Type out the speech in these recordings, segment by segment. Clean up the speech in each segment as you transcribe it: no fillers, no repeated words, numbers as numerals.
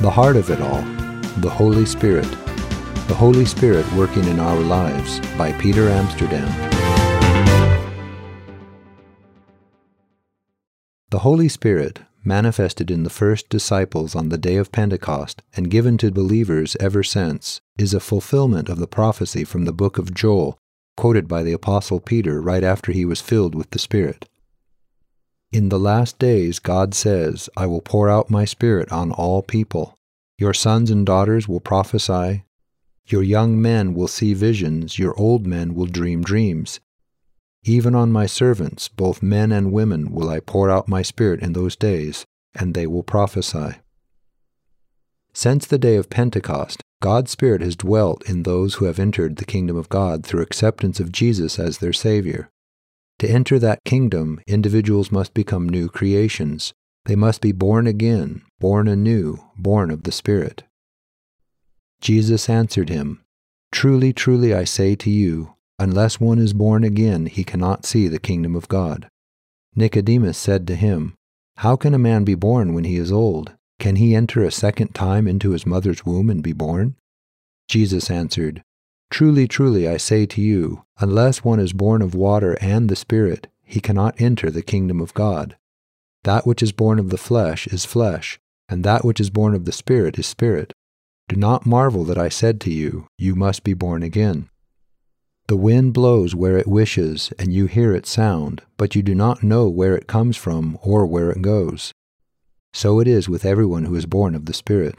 The heart of it all, the Holy Spirit. The Holy Spirit Working in Our Lives by Peter Amsterdam. The Holy Spirit, manifested in the first disciples on the day of Pentecost and given to believers ever since, is a fulfillment of the prophecy from the book of Joel, quoted by the Apostle Peter right after he was filled with the Spirit. In the last days, God says, I will pour out my Spirit on all people. Your sons and daughters will prophesy. Your young men will see visions. Your old men will dream dreams. Even on my servants, both men and women, will I pour out my Spirit in those days, and they will prophesy. Since the day of Pentecost, God's Spirit has dwelt in those who have entered the kingdom of God through acceptance of Jesus as their Savior. To enter that kingdom, individuals must become new creations. They must be born again, born anew, born of the Spirit. Jesus answered him, Truly, truly, I say to you, unless one is born again, he cannot see the kingdom of God. Nicodemus said to him, How can a man be born when he is old? Can he enter a second time into his mother's womb and be born? Jesus answered, Truly, truly, I say to you, unless one is born of water and the Spirit, he cannot enter the kingdom of God. That which is born of the flesh is flesh, and that which is born of the Spirit is spirit. Do not marvel that I said to you, You must be born again. The wind blows where it wishes, and you hear its sound, but you do not know where it comes from or where it goes. So it is with everyone who is born of the Spirit.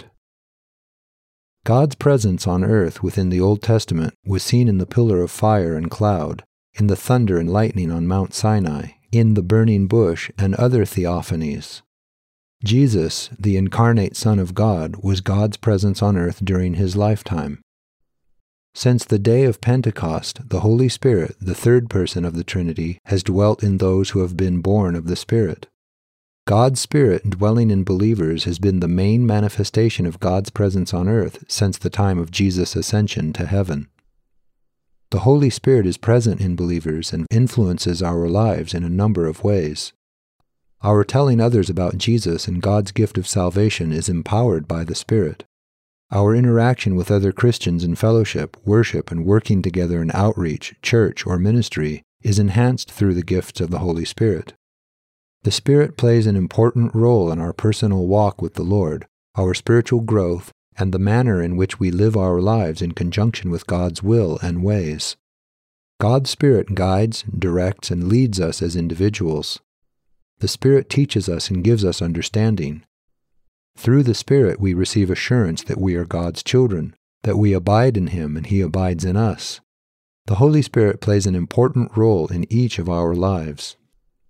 God's presence on earth within the Old Testament was seen in the pillar of fire and cloud, in the thunder and lightning on Mount Sinai, in the burning bush and other theophanies. Jesus, the incarnate Son of God, was God's presence on earth during his lifetime. Since the day of Pentecost, the Holy Spirit, the third person of the Trinity, has dwelt in those who have been born of the Spirit. God's Spirit dwelling in believers has been the main manifestation of God's presence on earth since the time of Jesus' ascension to heaven. The Holy Spirit is present in believers and influences our lives in a number of ways. Our telling others about Jesus and God's gift of salvation is empowered by the Spirit. Our interaction with other Christians in fellowship, worship, and working together in outreach, church, or ministry is enhanced through the gifts of the Holy Spirit. The Spirit plays an important role in our personal walk with the Lord, our spiritual growth, and the manner in which we live our lives in conjunction with God's will and ways. God's Spirit guides, directs, and leads us as individuals. The Spirit teaches us and gives us understanding. Through the Spirit we receive assurance that we are God's children, that we abide in Him and He abides in us. The Holy Spirit plays an important role in each of our lives.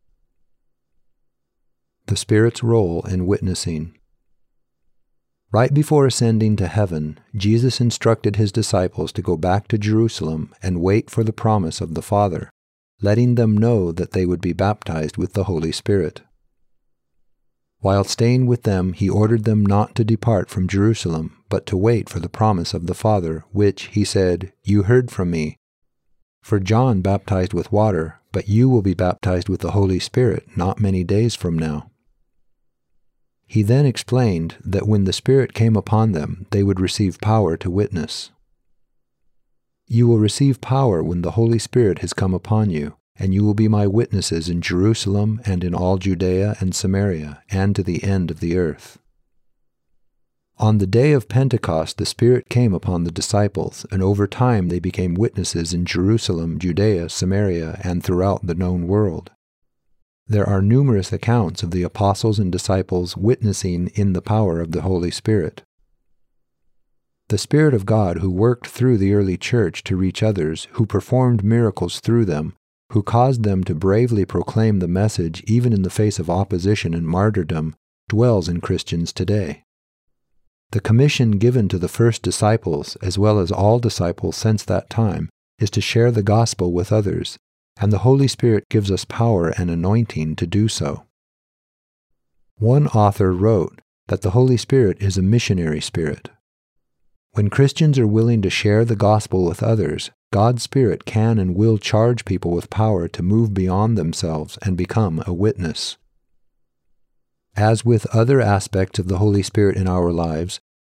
The Spirit's role in witnessing. Right before ascending to heaven, Jesus instructed His disciples to go back to Jerusalem and wait for the promise of the Father, letting them know that they would be baptized with the Holy Spirit. While staying with them, He ordered them not to depart from Jerusalem, but to wait for the promise of the Father, which, He said, You heard from me. For John baptized with water, but you will be baptized with the Holy Spirit not many days from now. He then explained that when the Spirit came upon them, they would receive power to witness. You will receive power when the Holy Spirit has come upon you, and you will be my witnesses in Jerusalem and in all Judea and Samaria, and to the end of the earth. On the day of Pentecost, the Spirit came upon the disciples, and over time they became witnesses in Jerusalem, Judea, Samaria, and throughout the known world. There are numerous accounts of the apostles and disciples witnessing in the power of the Holy Spirit. The Spirit of God who worked through the early church to reach others, who performed miracles through them, who caused them to bravely proclaim the message even in the face of opposition and martyrdom, dwells in Christians today. The commission given to the first disciples, as well as all disciples since that time, is to share the gospel with others, and the Holy Spirit gives us power and anointing to do so. One author wrote that the Holy Spirit is a missionary spirit. When Christians are willing to share the gospel with others, God's Spirit can and will charge people with power to move beyond themselves and become a witness. As with other aspects of the Holy Spirit in our lives,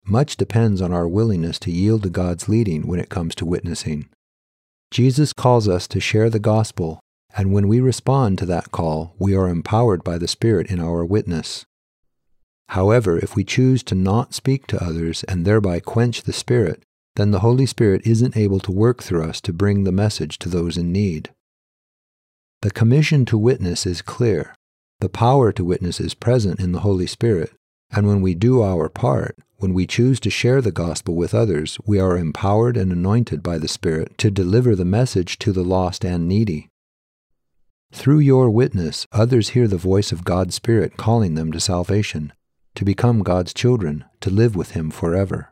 much depends on our willingness to yield to God's leading when it comes to witnessing. Jesus calls us to share the gospel, and when we respond to that call, we are empowered by the Spirit in our witness. However, if we choose to not speak to others and thereby quench the Spirit, then the Holy Spirit isn't able to work through us to bring the message to those in need. The commission to witness is clear. The power to witness is present in the Holy Spirit, and when we do our part, when we choose to share the gospel with others, we are empowered and anointed by the Spirit to deliver the message to the lost and needy. Through your witness, others hear the voice of God's Spirit calling them to salvation, to become God's children, to live with Him forever.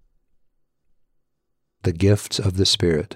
The gifts of the Spirit.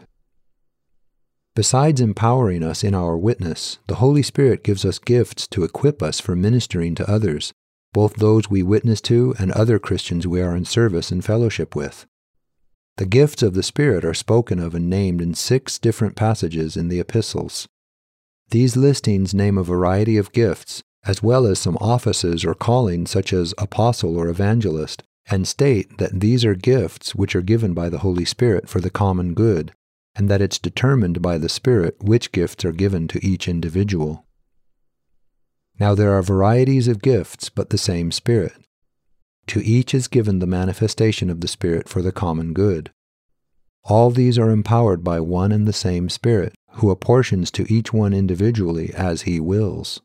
Besides empowering us in our witness, the Holy Spirit gives us gifts to equip us for ministering to others, both those we witness to and other Christians we are in service and fellowship with. The gifts of the Spirit are spoken of and named in 6 different passages in the epistles. These listings name a variety of gifts, as well as some offices or callings such as apostle or evangelist, and state that these are gifts which are given by the Holy Spirit for the common good, and that it's determined by the Spirit which gifts are given to each individual. Now there are varieties of gifts, but the same Spirit. To each is given the manifestation of the Spirit for the common good. All these are empowered by one and the same Spirit, who apportions to each one individually as He wills.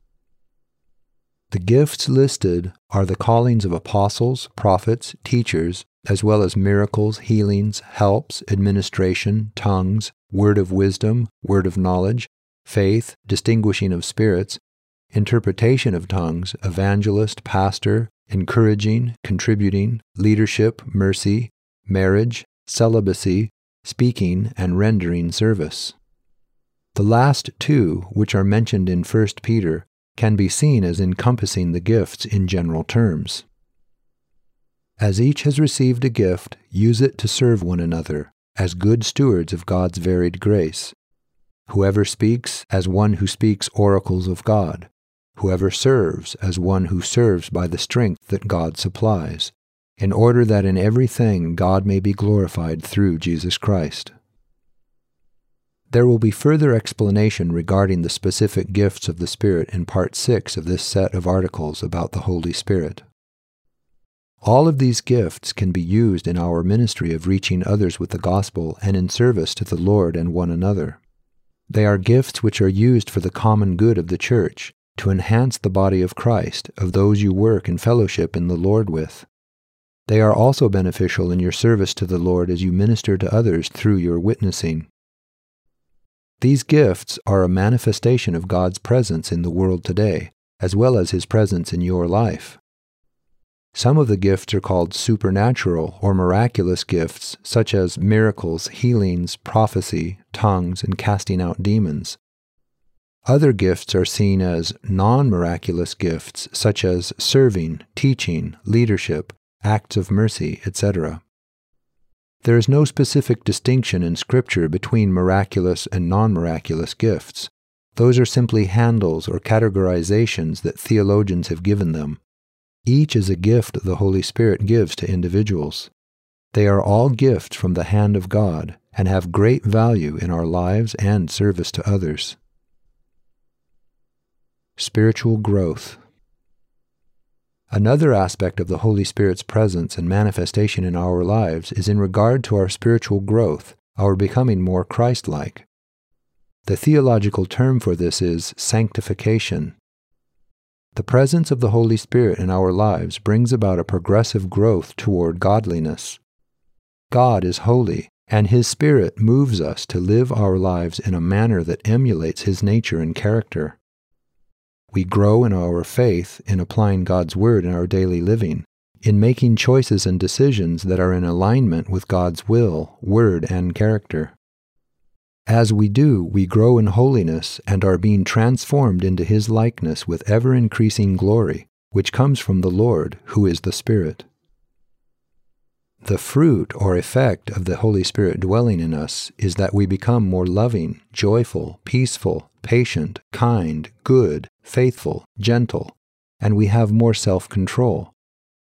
The gifts listed are the callings of apostles, prophets, teachers, as well as miracles, healings, helps, administration, tongues, word of wisdom, word of knowledge, faith, distinguishing of spirits, interpretation of tongues, evangelist, pastor, encouraging, contributing, leadership, mercy, marriage, celibacy, speaking, and rendering service. The last 2, which are mentioned in 1 Peter, can be seen as encompassing the gifts in general terms. As each has received a gift, use it to serve one another, as good stewards of God's varied grace. Whoever speaks, as one who speaks oracles of God. Whoever serves, as one who serves by the strength that God supplies, in order that in everything God may be glorified through Jesus Christ. There will be further explanation regarding the specific gifts of the Spirit in Part 6 of this set of articles about the Holy Spirit. All of these gifts can be used in our ministry of reaching others with the gospel and in service to the Lord and one another. They are gifts which are used for the common good of the church, to enhance the body of Christ, of those you work and fellowship in the Lord with. They are also beneficial in your service to the Lord as you minister to others through your witnessing. These gifts are a manifestation of God's presence in the world today, as well as His presence in your life. Some of the gifts are called supernatural or miraculous gifts, such as miracles, healings, prophecy, tongues, and casting out demons. Other gifts are seen as non-miraculous gifts, such as serving, teaching, leadership, acts of mercy, etc. There is no specific distinction in Scripture between miraculous and non-miraculous gifts. Those are simply handles or categorizations that theologians have given them. Each is a gift the Holy Spirit gives to individuals. They are all gifts from the hand of God and have great value in our lives and service to others. Spiritual growth. Another aspect of the Holy Spirit's presence and manifestation in our lives is in regard to our spiritual growth, our becoming more Christ-like. The theological term for this is sanctification. The presence of the Holy Spirit in our lives brings about a progressive growth toward godliness. God is holy, and His Spirit moves us to live our lives in a manner that emulates His nature and character. We grow in our faith in applying God's Word in our daily living, in making choices and decisions that are in alignment with God's will, word, and character. As we do, we grow in holiness and are being transformed into His likeness with ever-increasing glory, which comes from the Lord, who is the Spirit. The fruit or effect of the Holy Spirit dwelling in us is that we become more loving, joyful, peaceful, patient, kind, good, faithful, gentle, and we have more self-control.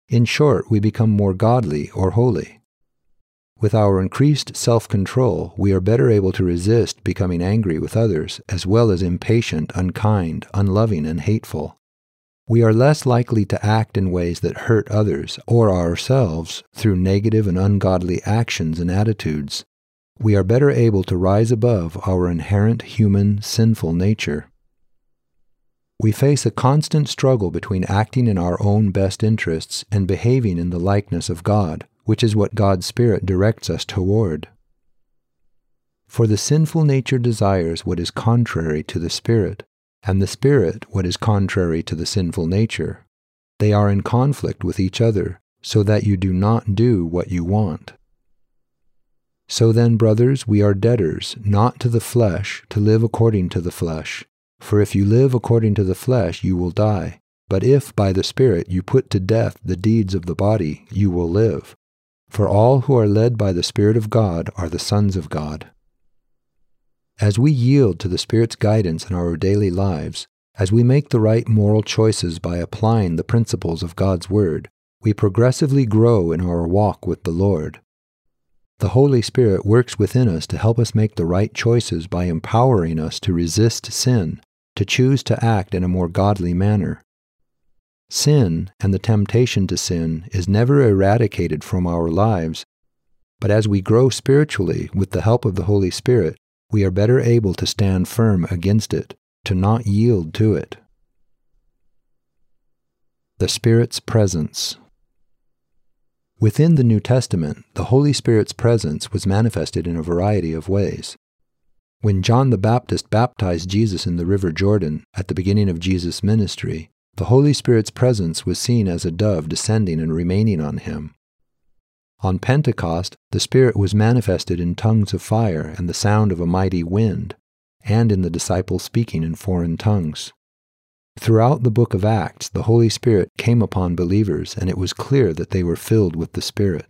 In short, we become more godly or holy. With our increased self-control, we are better able to resist becoming angry with others, as well as impatient, unkind, unloving, and hateful. We are less likely to act in ways that hurt others or ourselves through negative and ungodly actions and attitudes. We are better able to rise above our inherent human, sinful nature. We face a constant struggle between acting in our own best interests and behaving in the likeness of God, which is what God's Spirit directs us toward. For the sinful nature desires what is contrary to the Spirit, and the Spirit what is contrary to the sinful nature. They are in conflict with each other, so that you do not do what you want. So then, brothers, we are debtors, not to the flesh, to live according to the flesh. For if you live according to the flesh, you will die. But if by the Spirit you put to death the deeds of the body, you will live. For all who are led by the Spirit of God are the sons of God. As we yield to the Spirit's guidance in our daily lives, as we make the right moral choices by applying the principles of God's Word, we progressively grow in our walk with the Lord. The Holy Spirit works within us to help us make the right choices by empowering us to resist sin, to choose to act in a more godly manner. Sin and the temptation to sin is never eradicated from our lives, but as we grow spiritually with the help of the Holy Spirit, we are better able to stand firm against it, to not yield to it. The Spirit's presence. Within the New Testament, the Holy Spirit's presence was manifested in a variety of ways. When John the Baptist baptized Jesus in the River Jordan at the beginning of Jesus' ministry, the Holy Spirit's presence was seen as a dove descending and remaining on him. On Pentecost, the Spirit was manifested in tongues of fire and the sound of a mighty wind, and in the disciples speaking in foreign tongues. Throughout the book of Acts, the Holy Spirit came upon believers, and it was clear that they were filled with the Spirit.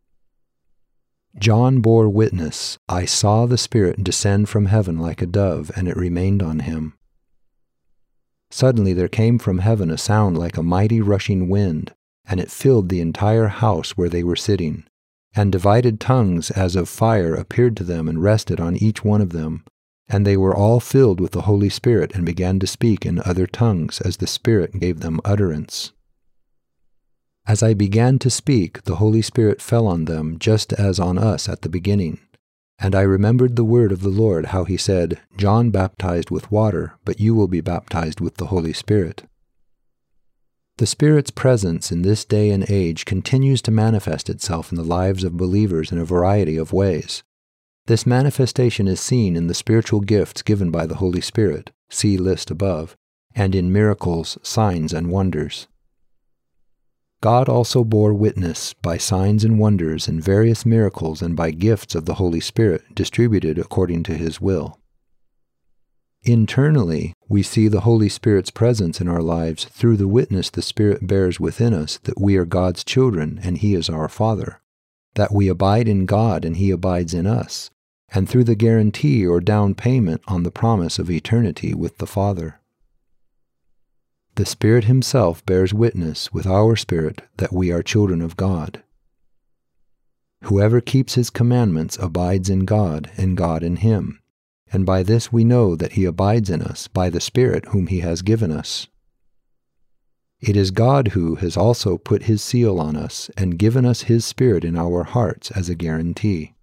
John bore witness, "I saw the Spirit descend from heaven like a dove, and it remained on him." Suddenly there came from heaven a sound like a mighty rushing wind, and it filled the entire house where they were sitting. And divided tongues as of fire appeared to them and rested on each one of them. And they were all filled with the Holy Spirit and began to speak in other tongues as the Spirit gave them utterance. As I began to speak, the Holy Spirit fell on them just as on us at the beginning. And I remembered the word of the Lord, how he said, "John baptized with water, but you will be baptized with the Holy Spirit." The Spirit's presence in this day and age continues to manifest itself in the lives of believers in a variety of ways. This manifestation is seen in the spiritual gifts given by the Holy Spirit, see list above, and in miracles, signs, and wonders. God also bore witness by signs and wonders and various miracles and by gifts of the Holy Spirit distributed according to His will. Internally, we see the Holy Spirit's presence in our lives through the witness the Spirit bears within us that we are God's children and He is our Father, that we abide in God and He abides in us, and through the guarantee or down payment on the promise of eternity with the Father. The Spirit Himself bears witness with our spirit that we are children of God. Whoever keeps His commandments abides in God, and God in him, and by this we know that He abides in us by the Spirit whom He has given us. It is God who has also put His seal on us and given us His Spirit in our hearts as a guarantee.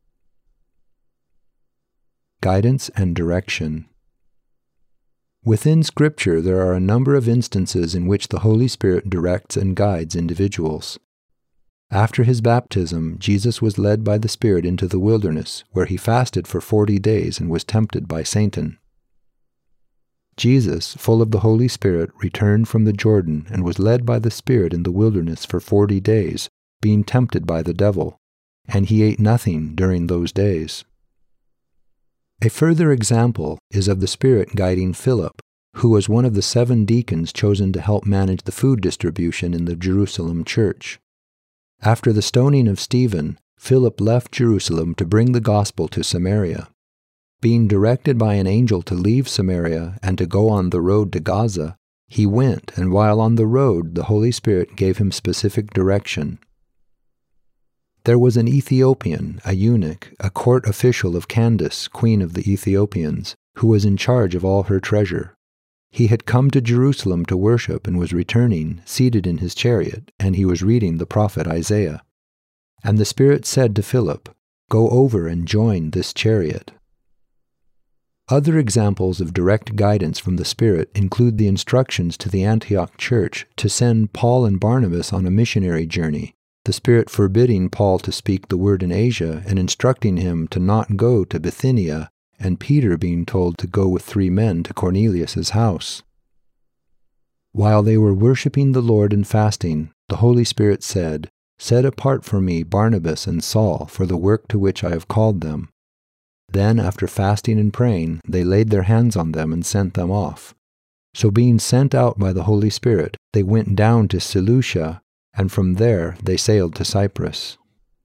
Guidance and direction. Within Scripture, there are a number of instances in which the Holy Spirit directs and guides individuals. After His baptism, Jesus was led by the Spirit into the wilderness, where He fasted for 40 days and was tempted by Satan. Jesus, full of the Holy Spirit, returned from the Jordan and was led by the Spirit in the wilderness for 40 days, being tempted by the devil, and He ate nothing during those days. A further example is of the Spirit guiding Philip, who was one of the 7 deacons chosen to help manage the food distribution in the Jerusalem church. After the stoning of Stephen, Philip left Jerusalem to bring the gospel to Samaria. Being directed by an angel to leave Samaria and to go on the road to Gaza, He went, and while on the road, the Holy Spirit gave him specific direction. There was an Ethiopian, a eunuch, a court official of Candace, queen of the Ethiopians, who was in charge of all her treasure. He had come to Jerusalem to worship and was returning, seated in his chariot, and he was reading the prophet Isaiah. And the Spirit said to Philip, "Go over and join this chariot." Other examples of direct guidance from the Spirit include the instructions to the Antioch church to send Paul and Barnabas on a missionary journey, the Spirit forbidding Paul to speak the word in Asia and instructing him to not go to Bithynia, and Peter being told to go with 3 men to Cornelius' house. While they were worshiping the Lord and fasting, the Holy Spirit said, "Set apart for me Barnabas and Saul for the work to which I have called them." Then, after fasting and praying, they laid their hands on them and sent them off. So being sent out by the Holy Spirit, they went down to Seleucia, and from there they sailed to Cyprus.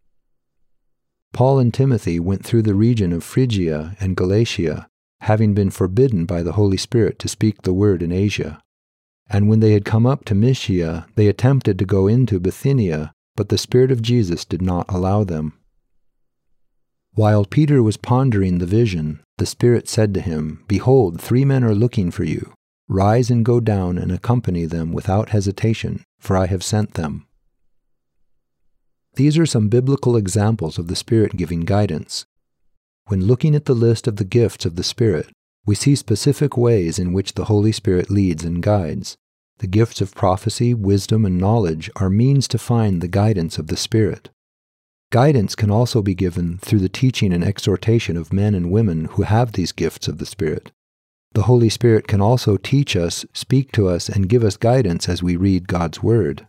Paul and Timothy went through the region of Phrygia and Galatia, having been forbidden by the Holy Spirit to speak the word in Asia. And when they had come up to Mysia, they attempted to go into Bithynia, but the Spirit of Jesus did not allow them. While Peter was pondering the vision, the Spirit said to him, "Behold, 3 men are looking for you. Rise and go down and accompany them without hesitation, for I have sent them." These are some biblical examples of the Spirit giving guidance. When looking at the list of the gifts of the Spirit, we see specific ways in which the Holy Spirit leads and guides. The gifts of prophecy, wisdom, and knowledge are means to find the guidance of the Spirit. Guidance can also be given through the teaching and exhortation of men and women who have these gifts of the Spirit. The Holy Spirit can also teach us, speak to us, and give us guidance as we read God's Word.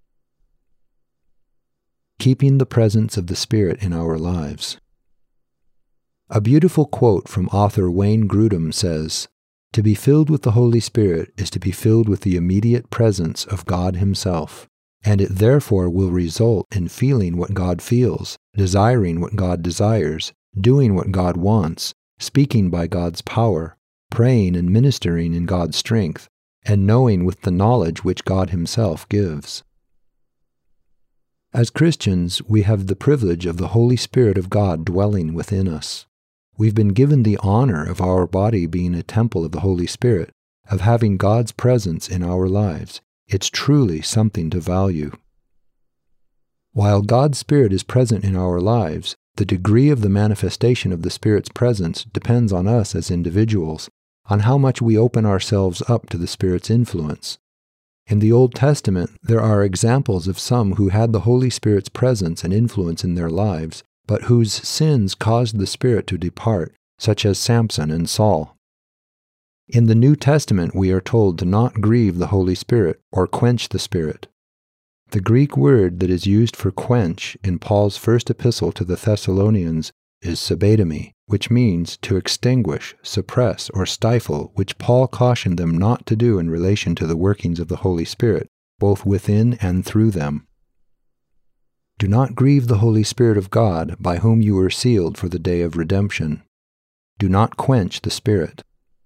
Keeping the presence of the Spirit in our lives. A beautiful quote from author Wayne Grudem says, "To be filled with the Holy Spirit is to be filled with the immediate presence of God Himself, and it therefore will result in feeling what God feels, desiring what God desires, doing what God wants, speaking by God's power, praying and ministering in God's strength, and knowing with the knowledge which God Himself gives." As Christians, we have the privilege of the Holy Spirit of God dwelling within us. We've been given the honor of our body being a temple of the Holy Spirit, of having God's presence in our lives. It's truly something to value. While God's Spirit is present in our lives, the degree of the manifestation of the Spirit's presence depends on us as individuals, on how much we open ourselves up to the Spirit's influence. In the Old Testament, there are examples of some who had the Holy Spirit's presence and influence in their lives, but whose sins caused the Spirit to depart, such as Samson and Saul. In the New Testament, we are told to not grieve the Holy Spirit or quench the Spirit. The Greek word that is used for quench in Paul's first epistle to the Thessalonians is sabbatemi, which means to extinguish, suppress, or stifle, which Paul cautioned them not to do in relation to the workings of the Holy Spirit, both within and through them. Do not grieve the Holy Spirit of God, by whom you were sealed for the day of redemption. Do not quench the Spirit.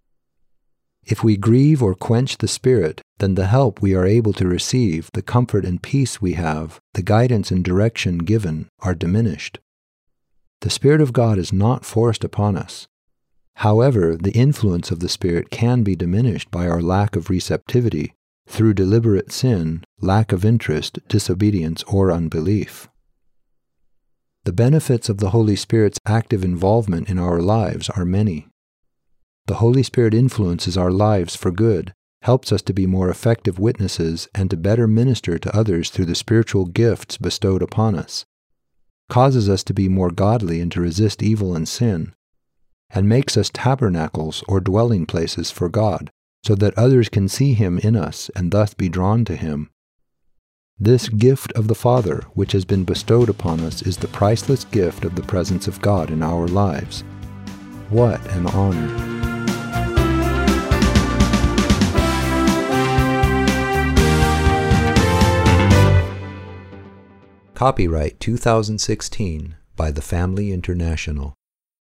If we grieve or quench the Spirit, then the help we are able to receive, the comfort and peace we have, the guidance and direction given, are diminished. The Spirit of God is not forced upon us. However, the influence of the Spirit can be diminished by our lack of receptivity, through deliberate sin, lack of interest, disobedience, or unbelief. The benefits of the Holy Spirit's active involvement in our lives are many. The Holy Spirit influences our lives for good, helps us to be more effective witnesses and to better minister to others through the spiritual gifts bestowed upon us, causes us to be more godly and to resist evil and sin, and makes us tabernacles or dwelling places for God, so that others can see Him in us and thus be drawn to Him. This gift of the Father, which has been bestowed upon us, is the priceless gift of the presence of God in our lives. What an honor! Copyright 2016 by The Family International.